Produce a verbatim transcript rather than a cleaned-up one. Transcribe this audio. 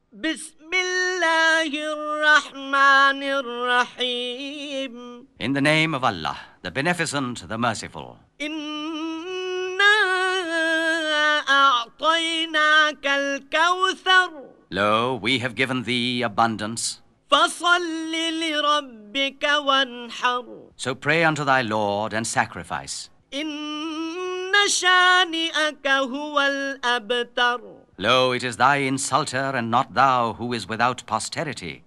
بسم الله الرحمن الرحيم. In the name of Allah, the Beneficent, the Merciful. إنا أعطيناك الكوثر. Lo, we have given thee abundance. فصل لربك وانحر. So pray unto thy Lord and sacrifice. إن شانئك هو الأبتر. Lo, it is thy insulter and not thou who is without posterity.